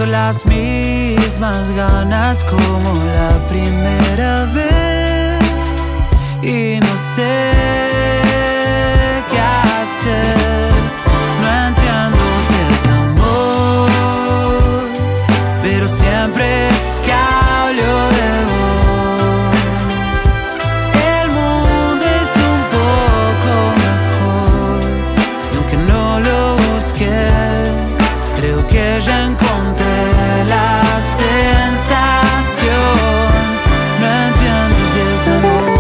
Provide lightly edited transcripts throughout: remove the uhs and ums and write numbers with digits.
las mismas ganas como la primera vez y no sé qué hacer. No entiendo si es amor, pero siempre que hablo de vos, el mundo es un poco mejor. Y aunque no lo busqué, creo que ya encontré la sensación. No entiendo si es amor.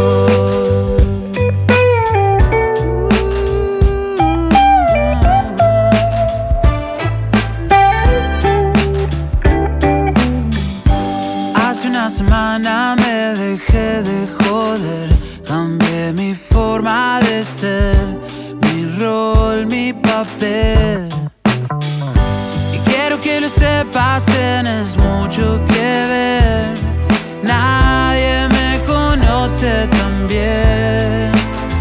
Hace una semana me dejé de joder, cambié mi forma de ser, mi rol, mi papel. Quiero que lo sepas, tienes mucho que ver. Nadie me conoce tan bien.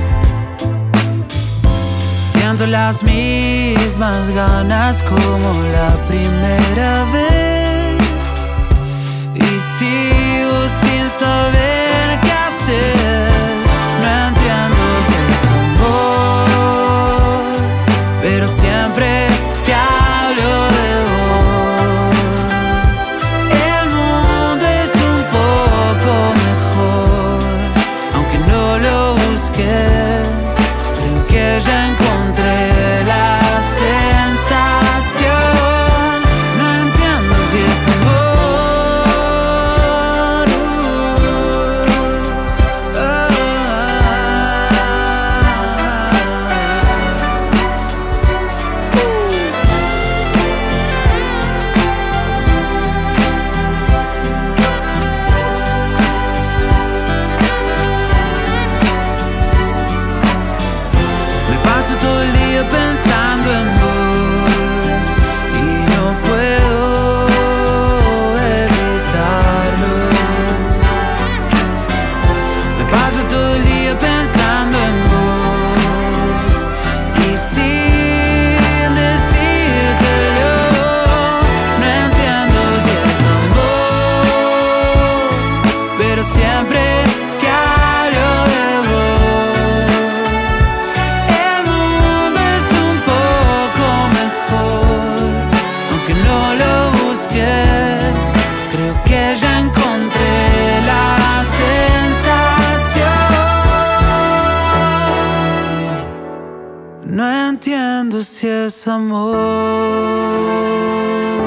Siento las mismas ganas como la primera vez y sigo sin saber qué hacer. No entiendo si es amor, pero siempre que hablo de vos, el mundo es un poco mejor. Aunque no lo busqué, creo que ya encontré la sensación. No entiendo si es amor. Todo el día pensando en vos y no puedo evitarlo. Me paso todo el día pensando en vos y sin decírtelo. No entiendo si es amor, pero siempre que hablo de vos, no lo busqué, creo que ya encontré la sensación. No entiendo si es amor.